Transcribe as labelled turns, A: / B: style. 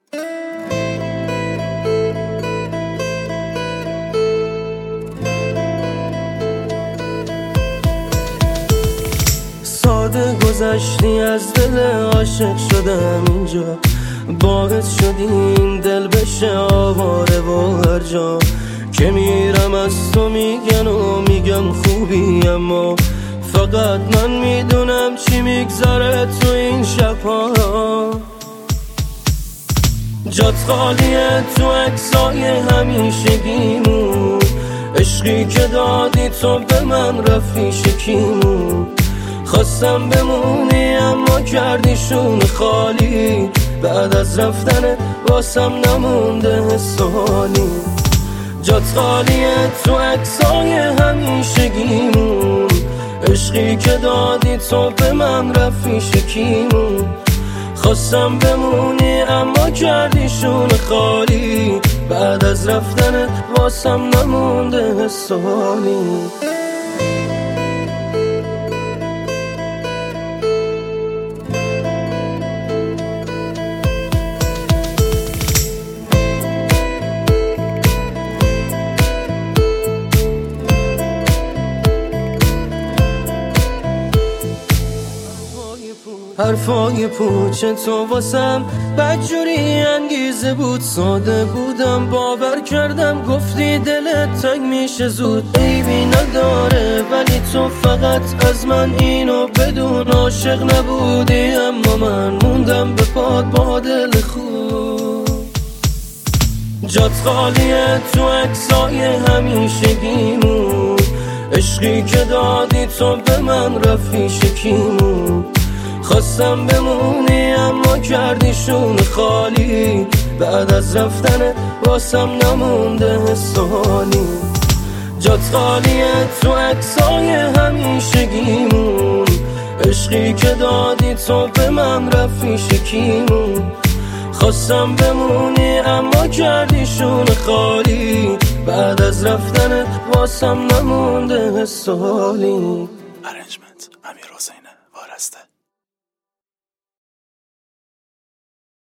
A: ساده گذشتی از دل عاشق شدم اینجا، باعث شدی این دل بشه آواره و هر جا که میرم از تو میگن و میگم خوبی، اما فقط من میدونم چی میگذره تو این شبها. جات خالیه تو عکسای همیشگیمون، عشقی که دادی تو به من رفی شکیمون. خواستم بمونی اما کردیشون خالی، بعد از رفتن واسم نمونده حسانی. جات خالیه تو عکسای همیشگیمون، عشقی که دادی تو به من رفی شکیمون. خواستم بمونی اما کردیشون خالی، بعد از رفتن واسم نمونده حسانی. حرفای پوچ تو واسم بدجوری انگیزه بود، ساده بودم باور کردم گفتی دلت تنگ میشه زود. عیبی نداره ولی تو فقط از من اینو بدون، عاشق نبودی اما من موندم به پات با دل خوب. جات خالیه تو عکسای همیشگیمون، عشقی که دادی تو به من رفی شکیمون. خواستم بمونی اما کردیشون خالی، بعد از رفتن واسم نمونده حسانی. جات خالیه تو عکسای همیشگیمون، عشقی که دادی تو به من رفی شکیمون. خواستم بمونی اما کردیشون خالی، بعد از رفتن واسم نمونده حسانی.
B: Arrangement امیر حسین